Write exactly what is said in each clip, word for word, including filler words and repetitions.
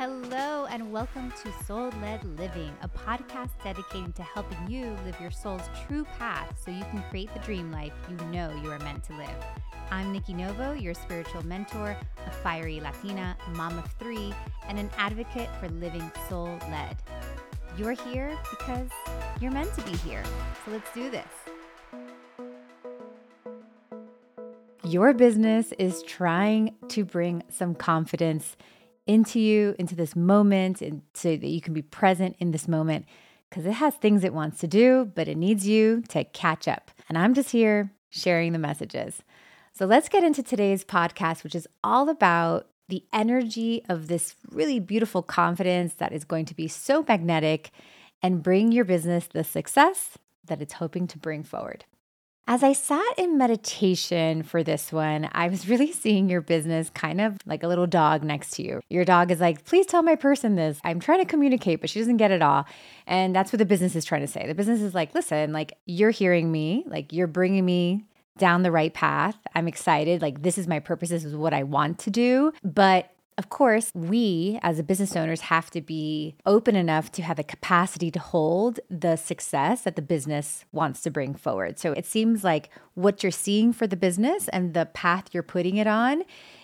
Hello, and welcome to Soul-Led Living, a podcast dedicated to helping you live your soul's true path so you can create the dream life you know you are meant to live. I'm Nikki Novo, your spiritual mentor, a fiery Latina, mom of three, and an advocate for living soul-led. You're here because you're meant to be here, so let's do this. Your business is trying to bring some confidence into you, into this moment, and so that you can be present in this moment because it has things it wants to do, but it needs you to catch up. And I'm just here sharing the messages. So let's get into today's podcast, which is all about the energy of this really beautiful confidence that is going to be so magnetic and bring your business the success that it's hoping to bring forward. As I sat in meditation for this one, I was really seeing your business kind of like a little dog next to you. Your dog is like, please tell my person this. I'm trying to communicate, but she doesn't get it all. And that's what the business is trying to say. The business is like, listen, like you're hearing me, like you're bringing me down the right path. I'm excited. Like this is my purpose. This is what I want to do. But of course, we as a business owners have to be open enough to have the capacity to hold the success that the business wants to bring forward. So it seems like what you're seeing for the business and the path you're putting it on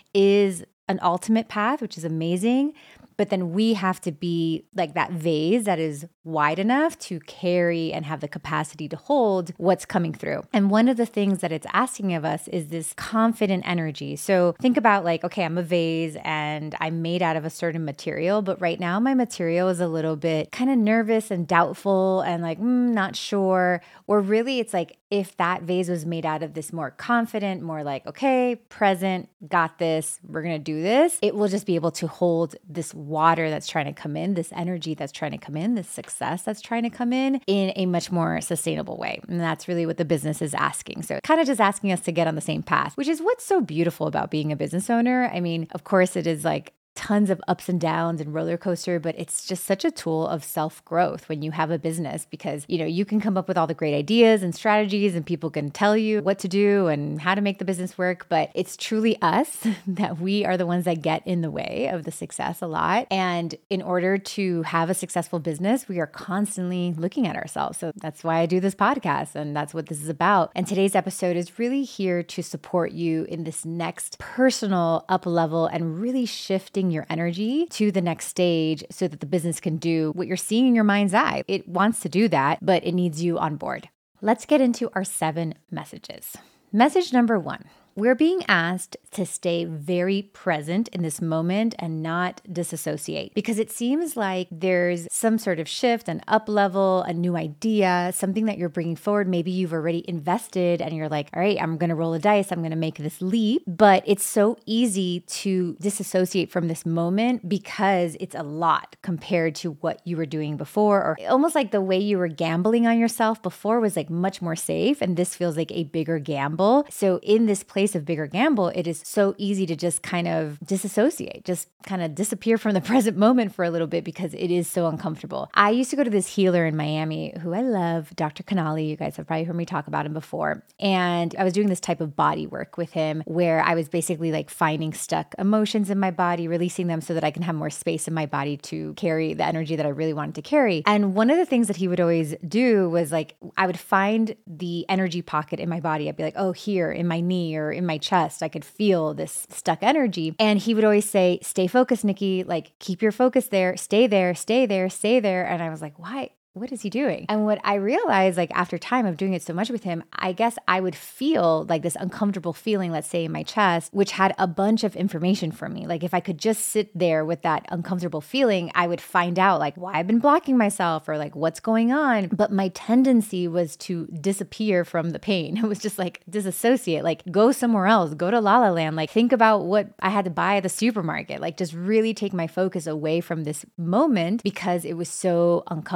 is an ultimate path, which is amazing. But then we have to be like that vase that is wide enough to carry and have the capacity to hold what's coming through. And one of the things that it's asking of us is this confident energy. So think about like, okay, I'm a vase and I'm made out of a certain material, but right now my material is a little bit kind of nervous and doubtful and like, mm, not sure. Or really it's like, if that vase was made out of this more confident, more like, okay, present, got this, we're going to do this, it will just be able to hold this water that's trying to come in, this energy that's trying to come in, this success that's trying to come in, in a much more sustainable way. And that's really what the business is asking. So kind of just asking us to get on the same path, which is what's so beautiful about being a business owner. I mean, of course it is like tons of ups and downs and roller coaster, but it's just such a tool of self-growth when you have a business because, you know, you can come up with all the great ideas and strategies and people can tell you what to do and how to make the business work. But it's truly us that we are the ones that get in the way of the success a lot. And in order to have a successful business, we are constantly looking at ourselves. So that's why I do this podcast and that's what this is about. And today's episode is really here to support you in this next personal up level and really shifting your energy to the next stage so that the business can do what you're seeing in your mind's eye. It wants to do that, but it needs you on board. Let's get into our seven messages. Message number one. We're being asked to stay very present in this moment and not disassociate because it seems like there's some sort of shift, an up level, a new idea, something that you're bringing forward. Maybe you've already invested and you're like, all right, I'm going to roll a dice. I'm going to make this leap. But it's so easy to disassociate from this moment because it's a lot compared to what you were doing before, or almost like the way you were gambling on yourself before was like much more safe. And this feels like a bigger gamble. So in this place of bigger gamble, it is so easy to just kind of disassociate, just kind of disappear from the present moment for a little bit because it is so uncomfortable. I used to go to this healer in Miami who I love, Doctor Canali. You guys have probably heard me talk about him before. And I was doing this type of body work with him where I was basically like finding stuck emotions in my body, releasing them so that I can have more space in my body to carry the energy that I really wanted to carry. And one of the things that he would always do was like, I would find the energy pocket in my body. I'd be like, oh, here in my knee or in my chest, I could feel this stuck energy. And he would always say, stay focused, Nikki, like keep your focus there, stay there, stay there, stay there. And I was like, why? What is he doing? And what I realized, like after time of doing it so much with him, I guess I would feel like this uncomfortable feeling, let's say in my chest, which had a bunch of information for me. Like if I could just sit there with that uncomfortable feeling, I would find out like why I've been blocking myself or like what's going on. But my tendency was to disappear from the pain. It was just like disassociate, like go somewhere else, go to La La Land, like think about what I had to buy at the supermarket, like just really take my focus away from this moment because it was so uncomfortable.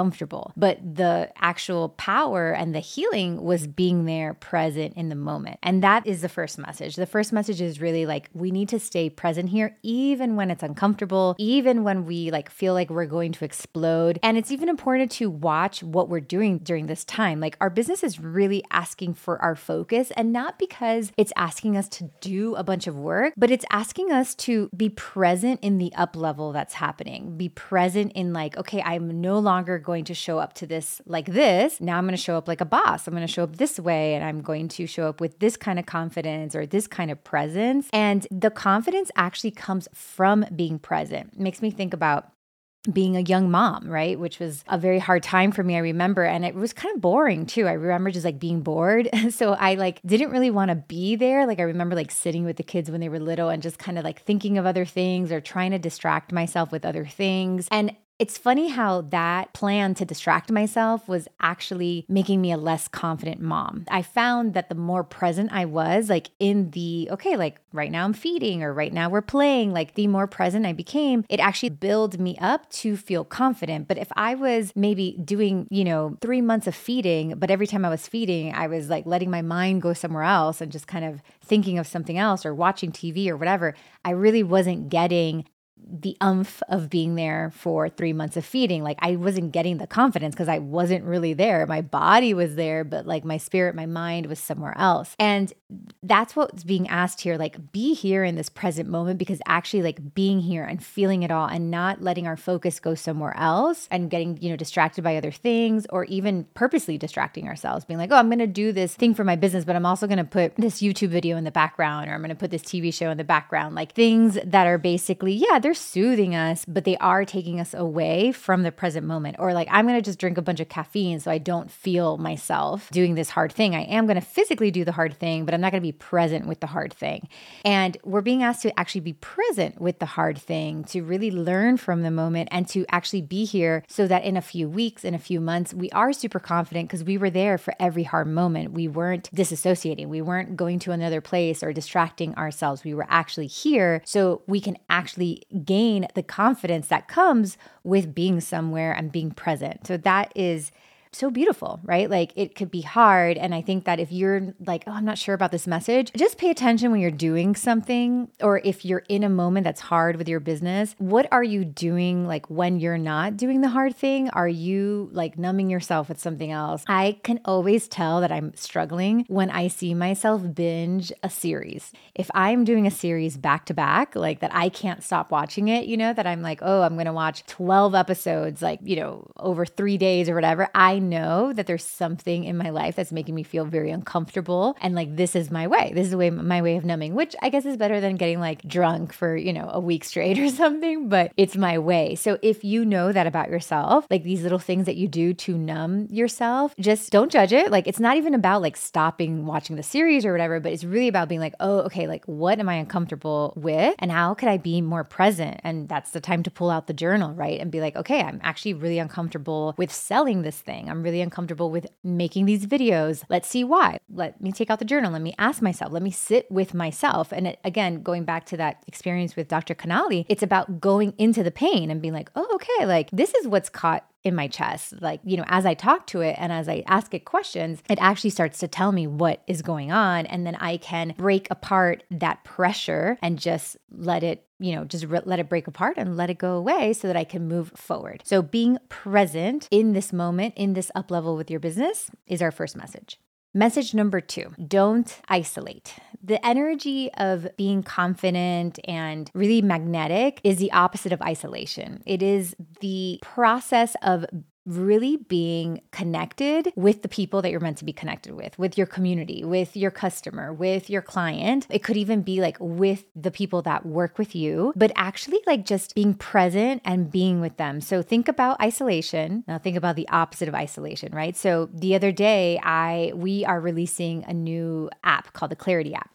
control. But the actual power and the healing was being there present in the moment. And that is the first message. The first message is really like, we need to stay present here, even when it's uncomfortable, even when we like feel like we're going to explode. And it's even important to watch what we're doing during this time. Like our business is really asking for our focus, and not because it's asking us to do a bunch of work, but it's asking us to be present in the up level that's happening. Be present in like, okay, I'm no longer going to show up to this like this. Now I'm going to show up like a boss. I'm going to show up this way, and I'm going to show up with this kind of confidence or this kind of presence. And the confidence actually comes from being present. It makes me think about being a young mom, right? Which was a very hard time for me, I remember. And it was kind of boring too. I remember just like being bored. So I like didn't really want to be there. Like I remember like sitting with the kids when they were little and just kind of like thinking of other things or trying to distract myself with other things. And it's funny how that plan to distract myself was actually making me a less confident mom. I found that the more present I was, like in the, okay, like right now I'm feeding or right now we're playing, like the more present I became, it actually built me up to feel confident. But if I was maybe doing, you know, three months of feeding, but every time I was feeding, I was like letting my mind go somewhere else and just kind of thinking of something else or watching T V or whatever, I really wasn't getting the umph of being there for three months of feeding. Like I wasn't getting the confidence because I wasn't really there. My body was there, but like my spirit, my mind was somewhere else. And that's what's being asked here. Like be here in this present moment, because actually like being here and feeling it all and not letting our focus go somewhere else and getting, you know, distracted by other things, or even purposely distracting ourselves, being like, oh, I'm going to do this thing for my business, but I'm also going to put this YouTube video in the background, or I'm going to put this T V show in the background, like things that are basically, yeah, they're soothing us, but they are taking us away from the present moment. Or like, I'm going to just drink a bunch of caffeine so I don't feel myself doing this hard thing. I am going to physically do the hard thing, but I'm not going to be present with the hard thing. And we're being asked to actually be present with the hard thing, to really learn from the moment and to actually be here so that in a few weeks, in a few months, we are super confident because we were there for every hard moment. We weren't disassociating. We weren't going to another place or distracting ourselves. We were actually here so we can actually gain the confidence that comes with being somewhere and being present. So that is so beautiful, right? Like it could be hard. And I think that if you're like, oh, I'm not sure about this message, just pay attention when you're doing something, or if you're in a moment that's hard with your business, what are you doing like when you're not doing the hard thing? Are you like numbing yourself with something else? I can always tell that I'm struggling when I see myself binge a series. If I'm doing a series back to back, like that I can't stop watching it, you know, that I'm like, oh, I'm going to watch twelve episodes, like, you know, over three days or whatever. I know that there's something in my life that's making me feel very uncomfortable. And like, this is my way. This is the way, my way of numbing, which I guess is better than getting like drunk for, you know, a week straight or something, but it's my way. So if you know that about yourself, like these little things that you do to numb yourself, just don't judge it. Like, it's not even about like stopping watching the series or whatever, but it's really about being like, oh, okay, like what am I uncomfortable with? And how could I be more present? And that's the time to pull out the journal, right? And be like, okay, I'm actually really uncomfortable with selling this thing. I'm really uncomfortable with making these videos. Let's see why. Let me take out the journal. Let me ask myself. Let me sit with myself. And it, again, going back to that experience with Doctor Canali, it's about going into the pain and being like, oh, okay, like this is what's caught in my chest. Like, you know, as I talk to it and as I ask it questions, it actually starts to tell me what is going on. And then I can break apart that pressure and just let it, you know, just re- let it break apart and let it go away so that I can move forward. So being present in this moment, in this up level with your business is our first message. Message number two, don't isolate. The energy of being confident and really magnetic is the opposite of isolation. It is the process of really being connected with the people that you're meant to be connected with, with your community, with your customer, with your client. It could even be like with the people that work with you, but actually like just being present and being with them. So think about isolation. Now think about the opposite of isolation, right? So the other day, I we are releasing a new app called the Clarity app.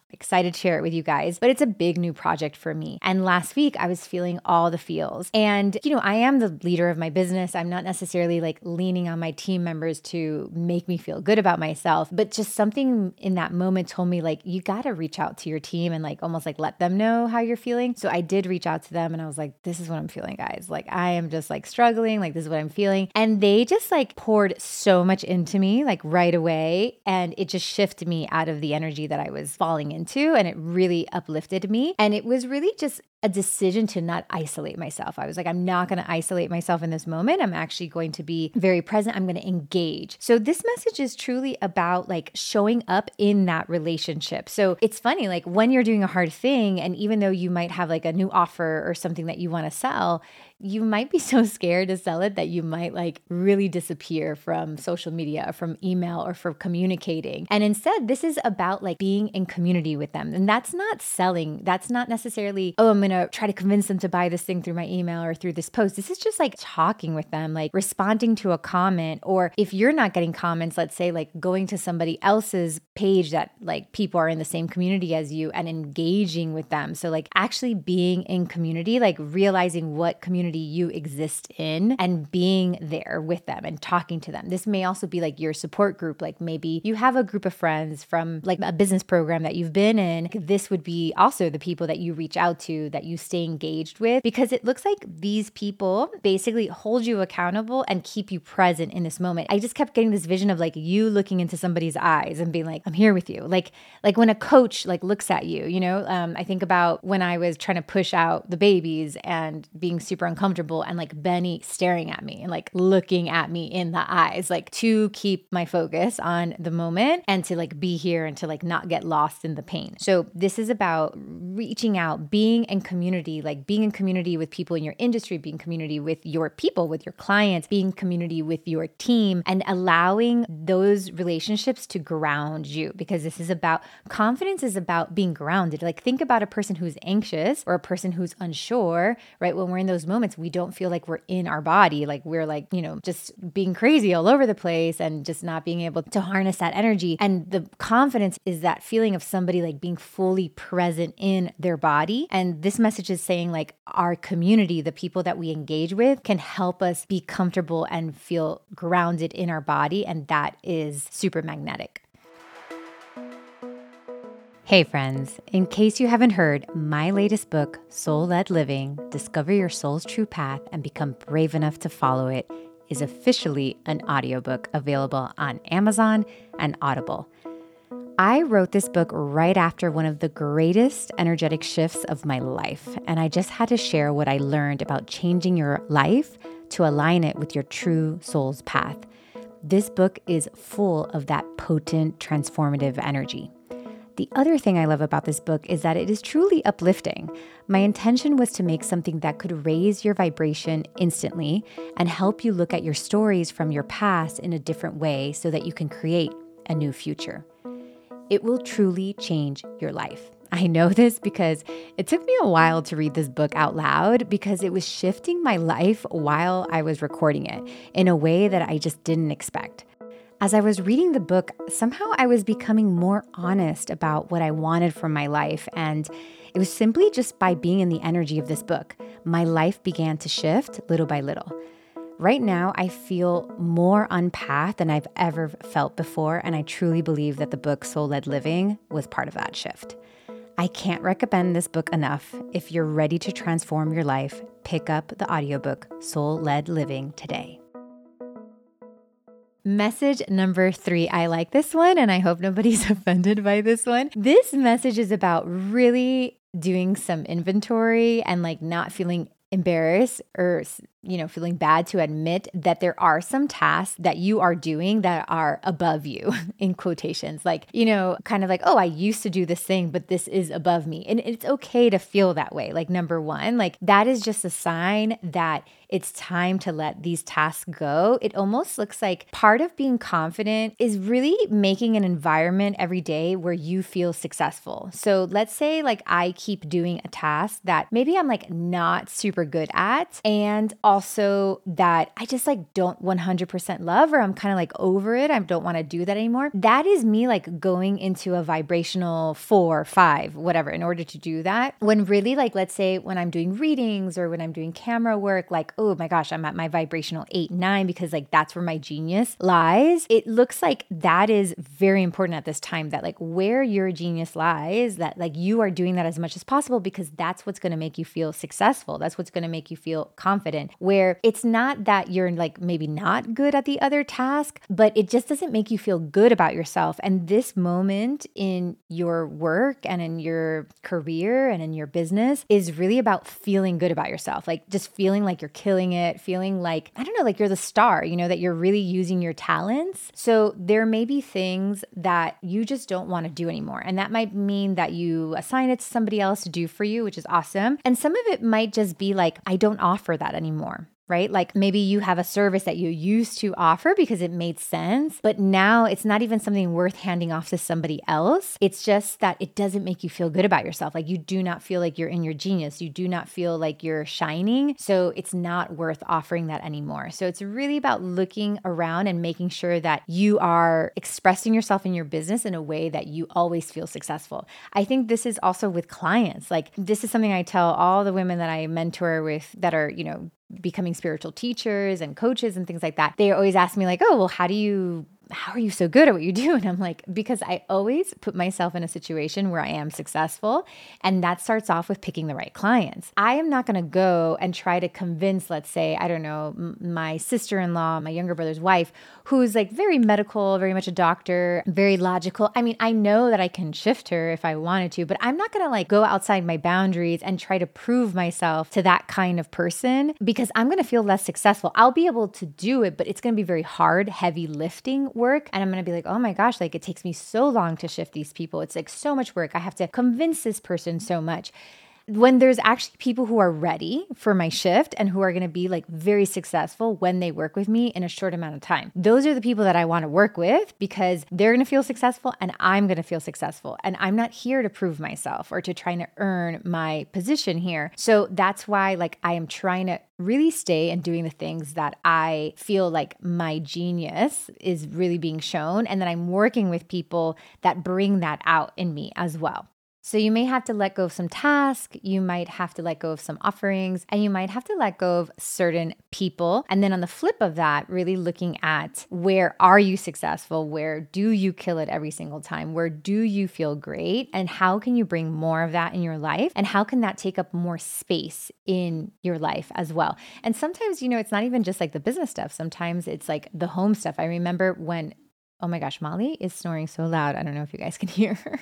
excited to share it with you guys, but it's a big new project for me. And last week I was feeling all the feels. And, you know, I am the leader of my business. I'm not necessarily like leaning on my team members to make me feel good about myself, but just something in that moment told me like, you got to reach out to your team and like almost like let them know how you're feeling. So I did reach out to them and I was like, this is what I'm feeling, guys. Like I am just like struggling. Like this is what I'm feeling. And they just like poured so much into me like right away. And it just shifted me out of the energy that I was falling into. And it really uplifted me. And it was really just a decision to not isolate myself. I was like, I'm not going to isolate myself in this moment. I'm actually going to be very present. I'm going to engage. So this message is truly about like showing up in that relationship. So it's funny, like when you're doing a hard thing, and even though you might have like a new offer or something that you want to sell, you might be so scared to sell it that you might like really disappear from social media or from email or from communicating. And instead, this is about like being in community with them. And that's not selling. That's not necessarily, oh, I'm going to try to convince them to buy this thing through my email or through this post. This is just like talking with them, like responding to a comment. Or if you're not getting comments, let's say like going to somebody else's page that like people are in the same community as you and engaging with them. So like actually being in community, like realizing what community you exist in and being there with them and talking to them. This may also be like your support group. Like maybe you have a group of friends from like a business program that you've been in. This would be also the people that you reach out to, that you stay engaged with, because it looks like these people basically hold you accountable and keep you present in this moment. I just kept getting this vision of like you looking into somebody's eyes and being like, I'm here with you. Like, like when a coach like looks at you, you know, um, I think about when I was trying to push out the babies and being super uncomfortable and like Benny staring at me and like looking at me in the eyes, like to keep my focus on the moment and to like be here and to like not get lost in the pain. So this is about reaching out, being in community, like being in community with people in your industry, being community with your people, with your clients, being community with your team, and allowing those relationships to ground you, because this is about confidence is about being grounded. Like think about a person who's anxious or a person who's unsure, right? When we're in those moments, we don't feel like we're in our body. Like we're like, you know, just being crazy all over the place and just not being able to harness that energy. And the confidence is that feeling of somebody like being fully present in their body. And this message is saying like our community, the people that we engage with, can help us be comfortable and feel grounded in our body. And that is super magnetic. Hey friends, in case you haven't heard, my latest book, Soul-Led Living, Discover Your Soul's True Path and Become Brave Enough to Follow It, is officially an audiobook available on Amazon and Audible. I wrote this book right after one of the greatest energetic shifts of my life, and I just had to share what I learned about changing your life to align it with your true soul's path. This book is full of that potent, transformative energy. The other thing I love about this book is that it is truly uplifting. My intention was to make something that could raise your vibration instantly and help you look at your stories from your past in a different way so that you can create a new future. It will truly change your life. I know this because it took me a while to read this book out loud because it was shifting my life while I was recording it in a way that I just didn't expect. As I was reading the book, somehow I was becoming more honest about what I wanted from my life. And it was simply just by being in the energy of this book, my life began to shift little by little. Right now, I feel more on path than I've ever felt before. And I truly believe that the book Soul-Led Living was part of that shift. I can't recommend this book enough. If you're ready to transform your life, pick up the audiobook Soul-Led Living today. Message number three. I like this one and I hope nobody's offended by this one. This message is about really doing some inventory and like not feeling embarrassed or, you know, feeling bad to admit that there are some tasks that you are doing that are above you in quotations, like, you know, kind of like, oh, I used to do this thing, but this is above me. And it's okay to feel that way. Like number one, like that is just a sign that it's time to let these tasks go. It almost looks like part of being confident is really making an environment every day where you feel successful. So let's say like I keep doing a task that maybe I'm like not super good at, and also that I just like don't one hundred percent love, or I'm kind of like over it. I don't want to do that anymore. That is me like going into a vibrational four, five, whatever, in order to do that. When really like, let's say when I'm doing readings or when I'm doing camera work, like, oh my gosh, I'm at my vibrational eight, nine, because like that's where my genius lies. It looks like that is very important at this time, that like where your genius lies, that like you are doing that as much as possible, because that's what's going to make you feel successful. That's what's going to make you feel confident, where it's not that you're like maybe not good at the other task, but it just doesn't make you feel good about yourself. And this moment in your work and in your career and in your business is really about feeling good about yourself. Like just feeling like you're killing it, feeling like, I don't know, like you're the star, you know, that you're really using your talents. So there may be things that you just don't want to do anymore. And that might mean that you assign it to somebody else to do for you, which is awesome. And some of it might just be like, I don't offer that anymore. Right? Like maybe you have a service that you used to offer because it made sense, but now it's not even something worth handing off to somebody else. It's just that it doesn't make you feel good about yourself. Like you do not feel like you're in your genius. You do not feel like you're shining. So it's not worth offering that anymore. So it's really about looking around and making sure that you are expressing yourself in your business in a way that you always feel successful. I think this is also with clients. Like this is something I tell all the women that I mentor with that are, you know, becoming spiritual teachers and coaches and things like that. They always ask me like, oh, well, how do you how are you so good at what you do? And I'm like, because I always put myself in a situation where I am successful. And that starts off with picking the right clients. I am not going to go and try to convince, let's say, I don't know, m- my sister-in-law, my younger brother's wife, who's like very medical, very much a doctor, very logical. I mean, I know that I can shift her if I wanted to, but I'm not going to like go outside my boundaries and try to prove myself to that kind of person, because I'm going to feel less successful. I'll be able to do it, but it's going to be very hard, heavy lifting work. And I'm going to be like, oh my gosh, like it takes me so long to shift these people. It's like so much work. I have to convince this person so much. When there's actually people who are ready for my shift and who are going to be like very successful when they work with me in a short amount of time, those are the people that I want to work with, because they're going to feel successful and I'm going to feel successful. And I'm not here to prove myself or to try to earn my position here. So that's why like I am trying to really stay and doing the things that I feel like my genius is really being shown, and that I'm working with people that bring that out in me as well. So you may have to let go of some tasks, you might have to let go of some offerings, and you might have to let go of certain people. And then on the flip of that, really looking at where are you successful? Where do you kill it every single time? Where do you feel great? And how can you bring more of that in your life? And how can that take up more space in your life as well? And sometimes, you know, it's not even just like the business stuff. Sometimes it's like the home stuff. I remember when, oh my gosh, Molly is snoring so loud. I don't know if you guys can hear her.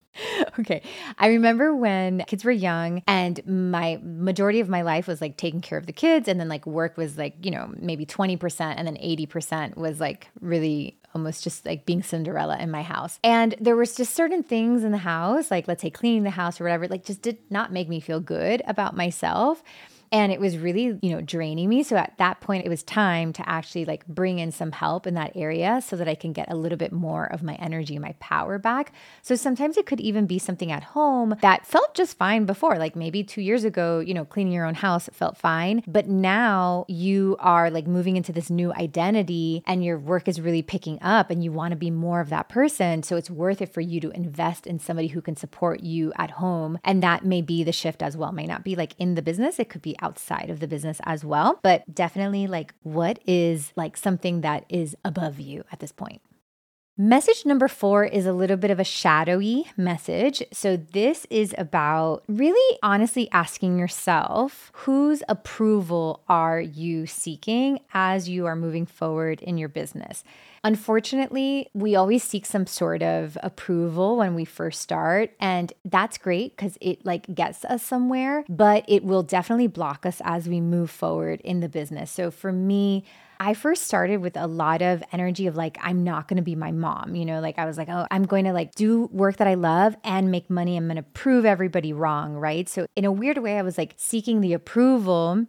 Okay. I remember when kids were young and my majority of my life was like taking care of the kids, and then like work was like, you know, maybe twenty percent, and then eighty percent was like really almost just like being Cinderella in my house. And there was just certain things in the house, like let's say cleaning the house or whatever, like just did not make me feel good about myself. And it was really, you know, draining me. So at that point, it was time to actually like bring in some help in that area so that I can get a little bit more of my energy, my power back. So sometimes it could even be something at home that felt just fine before. Like maybe two years ago, you know, cleaning your own house felt fine. But now you are like moving into this new identity and your work is really picking up and you want to be more of that person. So it's worth it for you to invest in somebody who can support you at home. And that may be the shift as well. It may not be like in the business. It could be outside of the business as well, but definitely like what is like something that is above you at this point. Message number four is a little bit of a shadowy message. So this is about really honestly asking yourself, whose approval are you seeking as you are moving forward in your business? Unfortunately, we always seek some sort of approval when we first start, and that's great because it like gets us somewhere, but it will definitely block us as we move forward in the business. So for me, I first started with a lot of energy of like, I'm not going to be my mom, you know, like I was like, oh, I'm going to like do work that I love and make money. I'm going to prove everybody wrong, right? So in a weird way, I was like seeking the approval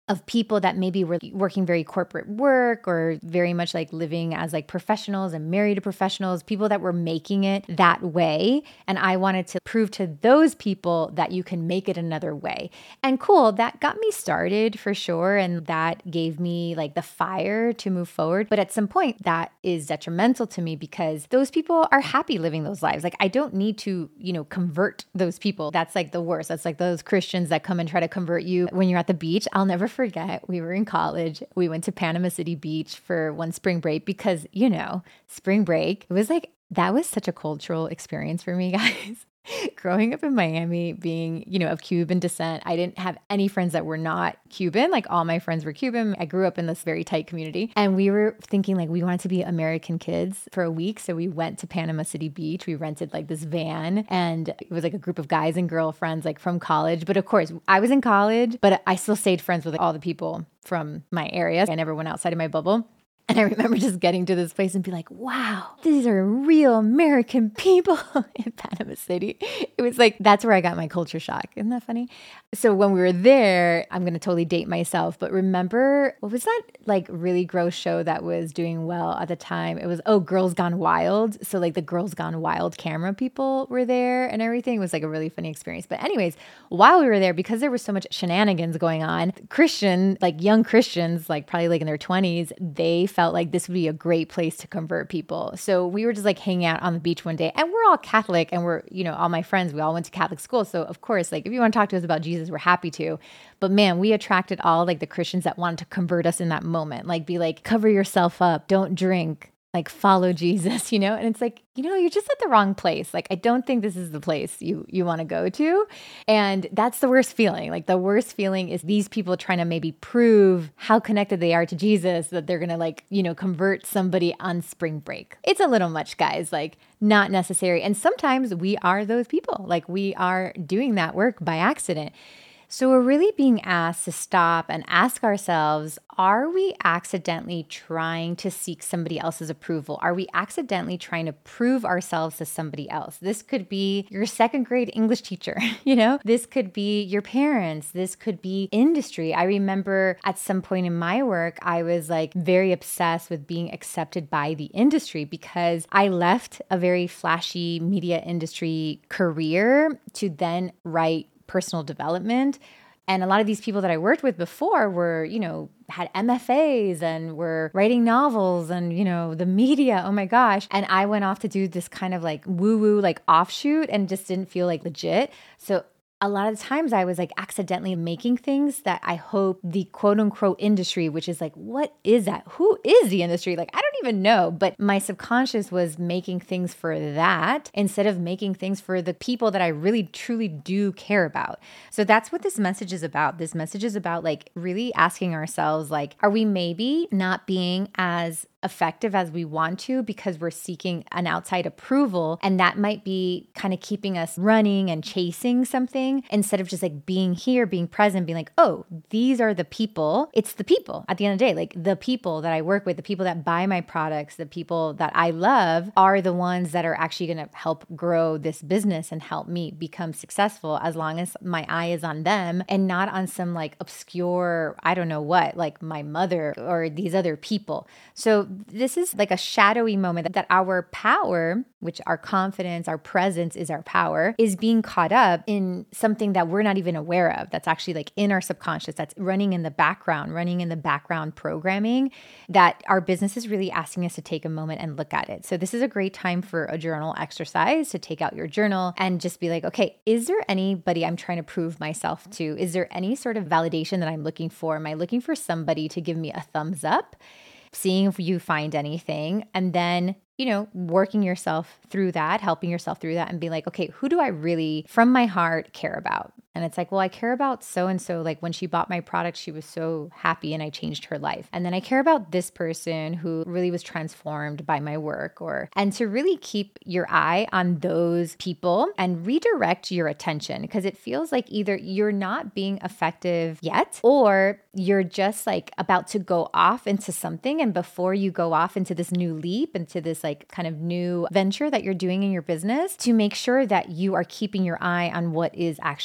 of people that maybe were working very corporate work or very much like living as like professionals and married to professionals, people that were making it that way. And I wanted to prove to those people that you can make it another way. And cool, that got me started for sure. And that gave me like the fire to move forward. But at some point, that is detrimental to me because those people are happy living those lives. Like I don't need to, you know, convert those people. That's like the worst. That's like those Christians that come and try to convert you when you're at the beach. I'll never forget, we were in college. We went to Panama City Beach for one spring break because, you know, spring break, it was like, that was such a cultural experience for me, guys. Growing up in Miami, being, you know, of Cuban descent, I didn't have any friends that were not Cuban. Like all my friends were Cuban. I grew up in this very tight community. And we were thinking like we wanted to be American kids for a week. So we went to Panama City Beach. We rented like this van and it was like a group of guys and girlfriends like from college. But of course, I was in college, but I still stayed friends with like, all the people from my area. I never went outside of my bubble. And I remember just getting to this place and be like, wow, these are real American people in Panama City. It was like, that's where I got my culture shock. Isn't that funny? So when we were there, I'm going to totally date myself, but remember, what was that like really gross show that was doing well at the time? It was, oh, Girls Gone Wild. So like the Girls Gone Wild camera people were there and everything. It was like a really funny experience. But anyways, while we were there, because there was so much shenanigans going on, Christian, like young Christians, like probably like in their twenties, they felt like this would be a great place to convert people. So we were just like hanging out on the beach one day and we're all Catholic and we're, you know, all my friends, we all went to Catholic school. So of course, like if you want to talk to us about Jesus, we're happy to. But man, we attracted all like the Christians that wanted to convert us in that moment, like be like, cover yourself up, don't drink, like follow Jesus, you know? And it's like, you know, you're just at the wrong place. Like, I don't think this is the place you, you want to go to. And that's the worst feeling. Like the worst feeling is these people trying to maybe prove how connected they are to Jesus, that they're going to like, you know, convert somebody on spring break. It's a little much, guys, like not necessary. And sometimes we are those people. Like we are doing that work by accident. So we're really being asked to stop and ask ourselves, are we accidentally trying to seek somebody else's approval? Are we accidentally trying to prove ourselves to somebody else? This could be your second grade English teacher, you know? This could be your parents. This could be industry. I remember at some point in my work, I was like very obsessed with being accepted by the industry because I left a very flashy media industry career to then write personal development. And a lot of these people that I worked with before were, you know, had M F As and were writing novels and, you know, the media. Oh my gosh. And I went off to do this kind of like woo woo, like offshoot and just didn't feel like legit. So a lot of times I was like accidentally making things that I hope the quote unquote industry, which is like, what is that? Who is the industry? Like, I don't even know. But my subconscious was making things for that instead of making things for the people that I really truly do care about. So that's what this message is about. This message is about like really asking ourselves, like, are we maybe not being as effective as we want to because we're seeking an outside approval, and that might be kind of keeping us running and chasing something instead of just like being here, being present, being like, oh, these are the people. It's the people at the end of the day, like the people that I work with, the people that buy my products, the people that I love are the ones that are actually going to help grow this business and help me become successful, as long as my eye is on them and not on some like obscure, I don't know what, like my mother or these other people. So this is like a shadowy moment that our power, which our confidence, our presence is our power, is being caught up in something that we're not even aware of. That's actually like in our subconscious, that's running in the background, running in the background programming that our business is really asking us to take a moment and look at it. So this is a great time for a journal exercise to take out your journal and just be like, okay, is there anybody I'm trying to prove myself to? Is there any sort of validation that I'm looking for? Am I looking for somebody to give me a thumbs up? Seeing if you find anything, and then, you know, working yourself through that, helping yourself through that and be like, okay, who do I really from my heart care about? And it's like, well, I care about so-and-so. Like when she bought my product, she was so happy and I changed her life. And then I care about this person who really was transformed by my work, or, and to really keep your eye on those people and redirect your attention, because it feels like either you're not being effective yet, or you're just like about to go off into something. And before you go off into this new leap, into this like kind of new venture that you're doing in your business, to make sure that you are keeping your eye on what is actually important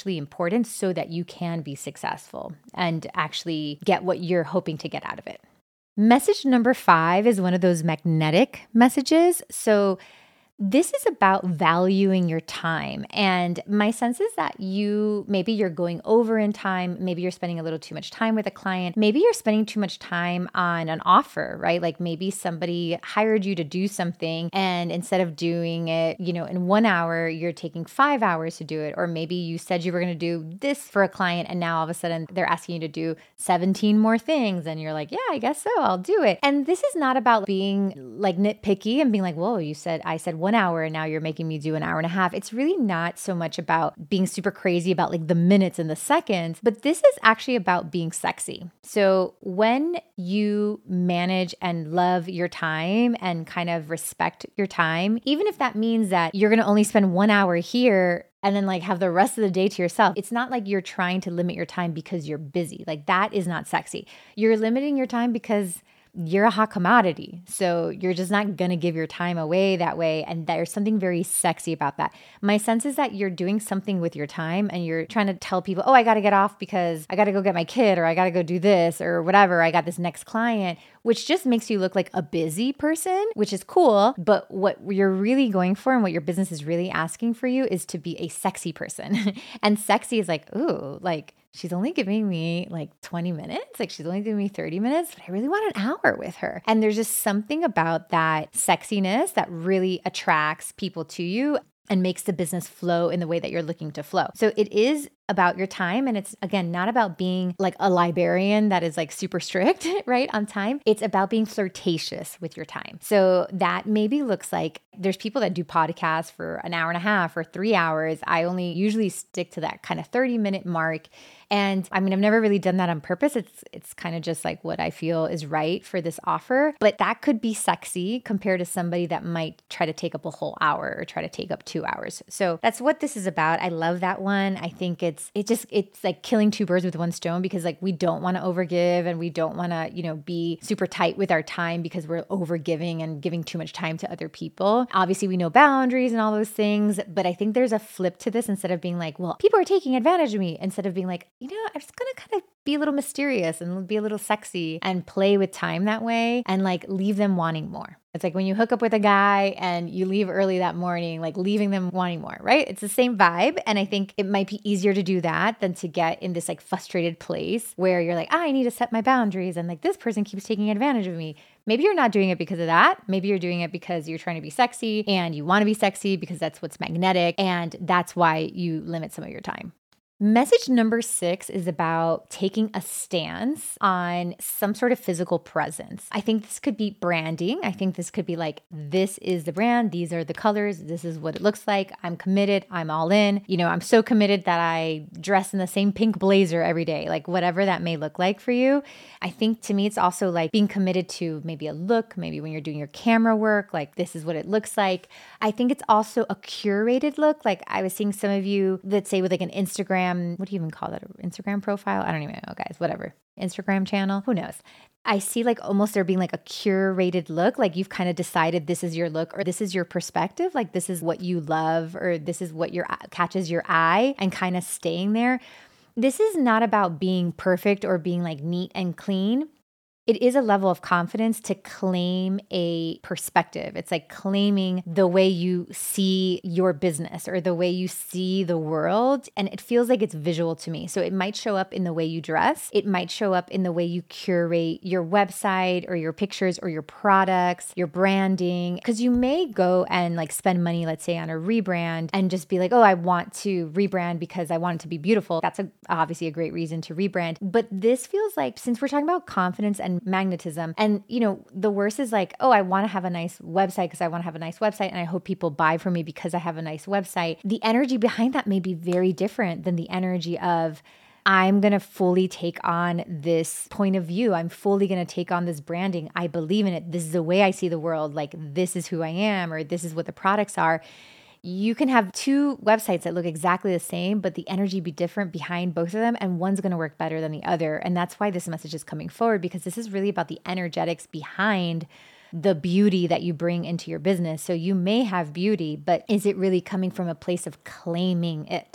important so that you can be successful and actually get what you're hoping to get out of it. Message number five is one of those magnetic messages. So this is about valuing your time. And my sense is that you, maybe you're going over in time. Maybe you're spending a little too much time with a client. Maybe you're spending too much time on an offer, right? Like maybe somebody hired you to do something and instead of doing it, you know, in one hour, you're taking five hours to do it. Or maybe you said you were going to do this for a client and now all of a sudden they're asking you to do seventeen more things. And you're like, yeah, I guess so. I'll do it. And this is not about being like nitpicky and being like, whoa, you said, I said one hour and now you're making me do an hour and a half. It's really not so much about being super crazy about like the minutes and the seconds, but this is actually about being sexy. So when you manage and love your time and kind of respect your time, even if that means that you're going to only spend one hour here and then like have the rest of the day to yourself. It's not like you're trying to limit your time because you're busy. Like that is not sexy. You're limiting your time because you're a hot commodity. So you're just not going to give your time away that way. And there's something very sexy about that. My sense is that you're doing something with your time and you're trying to tell people, oh, I got to get off because I got to go get my kid or I got to go do this or whatever. I got this next client, which just makes you look like a busy person, which is cool. But what you're really going for and what your business is really asking for you is to be a sexy person. And sexy is like, ooh, like, she's only giving me like twenty minutes. Like she's only giving me thirty minutes, but I really want an hour with her. And there's just something about that sexiness that really attracts people to you and makes the business flow in the way that you're looking to flow. So it is about your time. And it's, again, not about being like a librarian that is like super strict, right, on time. It's about being flirtatious with your time. So that maybe looks like there's people that do podcasts for an hour and a half or three hours. I only usually stick to that kind of thirty minute mark. And I mean, I've never really done that on purpose. It's it's kind of just like what I feel is right for this offer. But that could be sexy compared to somebody that might try to take up a whole hour or try to take up two hours. So that's what this is about. I love that one. I think it's it just it's like killing two birds with one stone because like we don't want to overgive and we don't want to, you know, be super tight with our time because we're overgiving and giving too much time to other people. Obviously, we know boundaries and all those things, but I think there's a flip to this instead of being like, well, people are taking advantage of me, instead of being like, you know, I'm just going to kind of be a little mysterious and be a little sexy and play with time that way and like leave them wanting more. It's like when you hook up with a guy and you leave early that morning, like leaving them wanting more, right? It's the same vibe. And I think it might be easier to do that than to get in this like frustrated place where you're like, ah, I need to set my boundaries. And like this person keeps taking advantage of me. Maybe you're not doing it because of that. Maybe you're doing it because you're trying to be sexy and you want to be sexy because that's what's magnetic. And that's why you limit some of your time. Message number six is about taking a stance on some sort of physical presence. I think this could be branding. I think this could be like, this is the brand. These are the colors. This is what it looks like. I'm committed. I'm all in. You know, I'm so committed that I dress in the same pink blazer every day, like whatever that may look like for you. I think to me, it's also like being committed to maybe a look, maybe when you're doing your camera work, like this is what it looks like. I think it's also a curated look. Like I was seeing some of you, let's say with like an Instagram, what do you even call that? An Instagram profile? I don't even know, guys, whatever. Instagram channel, who knows? I see like almost there being like a curated look, like you've kind of decided this is your look or this is your perspective, like this is what you love or this is what your catches your eye and kind of staying there. This is not about being perfect or being like neat and clean. It is a level of confidence to claim a perspective. It's like claiming the way you see your business or the way you see the world. And it feels like it's visual to me. So it might show up in the way you dress. It might show up in the way you curate your website or your pictures or your products, your branding. Because you may go and like spend money, let's say on a rebrand and just be like, oh, I want to rebrand because I want it to be beautiful. That's a, obviously a great reason to rebrand. But this feels like, since we're talking about confidence and magnetism. And, you know, the worst is like, oh, I want to have a nice website because I want to have a nice website and I hope people buy from me because I have a nice website. The energy behind that may be very different than the energy of, I'm going to fully take on this point of view. I'm fully going to take on this branding. I believe in it. This is the way I see the world. Like, this is who I am, or this is what the products are. You can have two websites that look exactly the same, but the energy be different behind both of them, and one's going to work better than the other. And that's why this message is coming forward, because this is really about the energetics behind the beauty that you bring into your business. So you may have beauty, but is it really coming from a place of claiming it?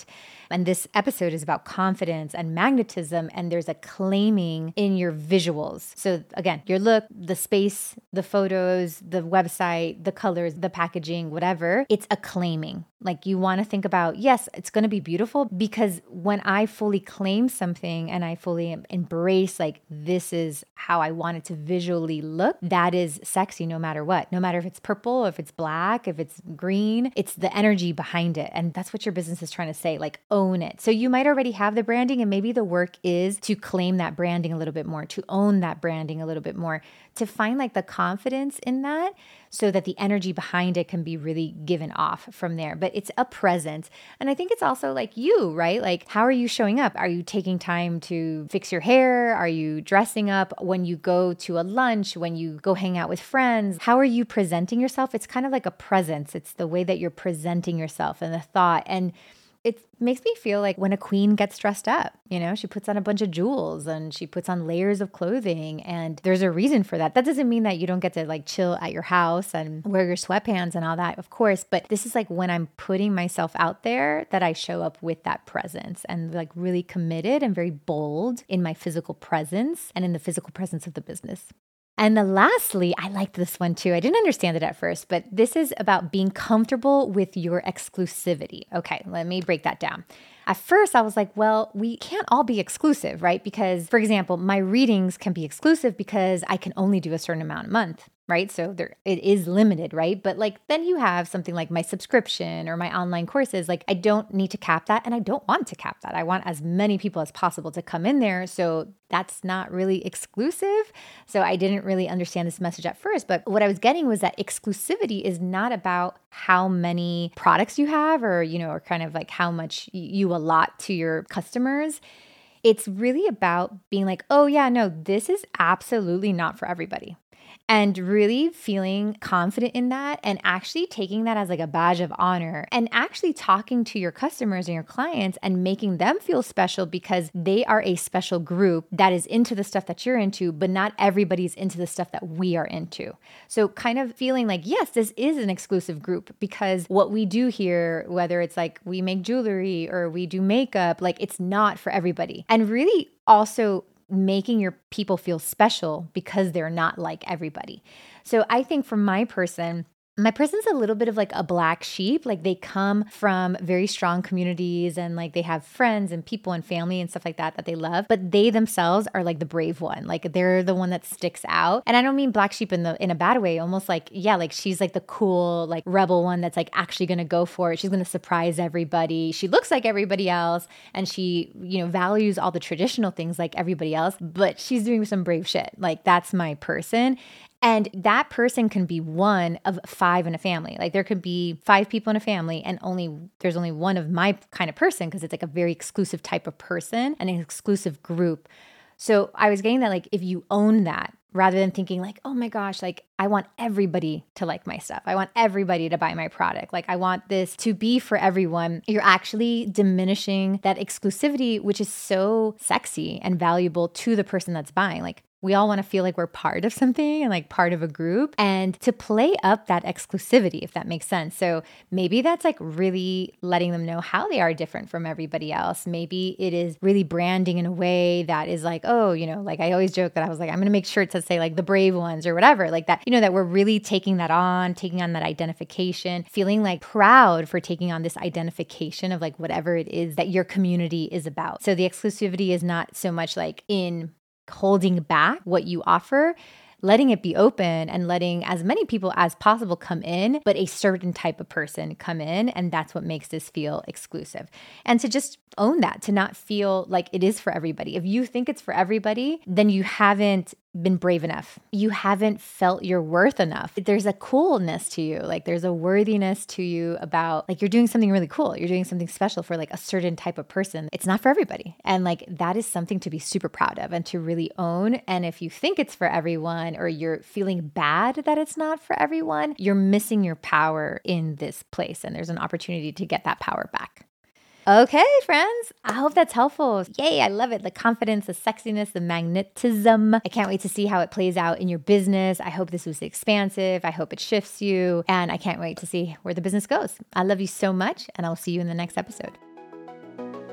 And this episode is about confidence and magnetism, and there's a claiming in your visuals. So again, your look, the space, the photos, the website, the colors, the packaging, whatever, it's a claiming. Like you want to think about, yes, it's going to be beautiful, because when I fully claim something and I fully embrace, like, this is how I want it to visually look, that is sexy no matter what. No matter if it's purple, if it's black, if it's green, it's the energy behind it. And that's what your business is trying to say, like, own it. So you might already have the branding, and maybe the work is to claim that branding a little bit more, to own that branding a little bit more, to find like the confidence in that, so that the energy behind it can be really given off from there. But it's a present. And I think it's also like you, right? Like, how are you showing up? Are you taking time to fix your hair? Are you dressing up when you go to a lunch, when you go hang out with friends? How are you presenting yourself? It's kind of like a presence. It's the way that you're presenting yourself and the thought. And it makes me feel like when a queen gets dressed up, you know, she puts on a bunch of jewels and she puts on layers of clothing, and there's a reason for that. That doesn't mean that you don't get to like chill at your house and wear your sweatpants and all that, of course, but this is like when I'm putting myself out there that I show up with that presence and like really committed and very bold in my physical presence and in the physical presence of the business. And then lastly, I liked this one too. I didn't understand it at first, but this is about being comfortable with your exclusivity. Okay, let me break that down. At first, I was like, well, we can't all be exclusive, right? Because, for example, my readings can be exclusive because I can only do a certain amount a month, right? So there, it is limited, right? But like, then you have something like my subscription or my online courses. Like, I don't need to cap that, and I don't want to cap that. I want as many people as possible to come in there. So that's not really exclusive. So I didn't really understand this message at first. But what I was getting was that exclusivity is not about how many products you have, or, you know, or kind of like how much you allot to your customers. It's really about being like, oh yeah, no, this is absolutely not for everybody. And really feeling confident in that, and actually taking that as like a badge of honor, and actually talking to your customers and your clients and making them feel special because they are a special group that is into the stuff that you're into, but not everybody's into the stuff that we are into. So kind of feeling like, yes, this is an exclusive group, because what we do here, whether it's like we make jewelry or we do makeup, like it's not for everybody. And really also making your people feel special because they're not like everybody. So I think for my person, my person's a little bit of like a black sheep. Like they come from very strong communities, and like they have friends and people and family and stuff like that that they love, but they themselves are like the brave one. Like they're the one that sticks out. And I don't mean black sheep in the in a bad way, almost like, yeah, like she's like the cool, like rebel one that's like actually going to go for it. She's going to surprise everybody. She looks like everybody else, and she, you know, values all the traditional things like everybody else, but she's doing some brave shit. Like that's my person. And that person can be one of five in a family. Like there could be five people in a family, and only there's only one of my kind of person, because it's like a very exclusive type of person and an exclusive group. So I was getting that, like, if you own that, rather than thinking like, oh my gosh, like I want everybody to like my stuff. I want everybody to buy my product. Like I want this to be for everyone. You're actually diminishing that exclusivity, which is so sexy and valuable to the person that's buying. Like we all want to feel like we're part of something and like part of a group, and to play up that exclusivity, if that makes sense. So maybe that's like really letting them know how they are different from everybody else. Maybe it is really branding in a way that is like, oh, you know, like I always joke that I was like, I'm going to make sure to say like the brave ones or whatever, like that, you know, that we're really taking that on, taking on that identification, feeling like proud for taking on this identification of like whatever it is that your community is about. So the exclusivity is not so much like in holding back what you offer, letting it be open and letting as many people as possible come in, but a certain type of person come in. And that's what makes this feel exclusive. And to just own that, to not feel like it is for everybody. If you think it's for everybody, then you haven't been brave enough. You haven't felt your worth enough. There's a coolness to you. Like there's a worthiness to you about like you're doing something really cool. You're doing something special for like a certain type of person. It's not for everybody. And like that is something to be super proud of and to really own. And if you think it's for everyone, or you're feeling bad that it's not for everyone, you're missing your power in this place. And there's an opportunity to get that power back. Okay, friends, I hope that's helpful. Yay, I love it. The confidence, the sexiness, the magnetism. I can't wait to see how it plays out in your business. I hope this was expansive. I hope it shifts you. And I can't wait to see where the business goes. I love you so much, and I'll see you in the next episode.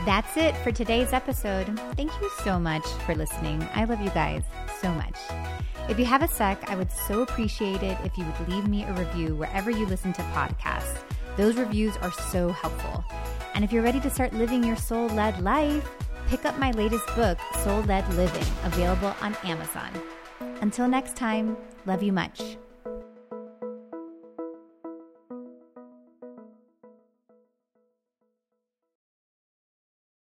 That's it for today's episode. Thank you so much for listening. I love you guys so much. If you have a sec, I would so appreciate it if you would leave me a review wherever you listen to podcasts. Those reviews are so helpful. And if you're ready to start living your soul-led life, pick up my latest book, Soul-Led Living, available on Amazon. Until next time, love you much.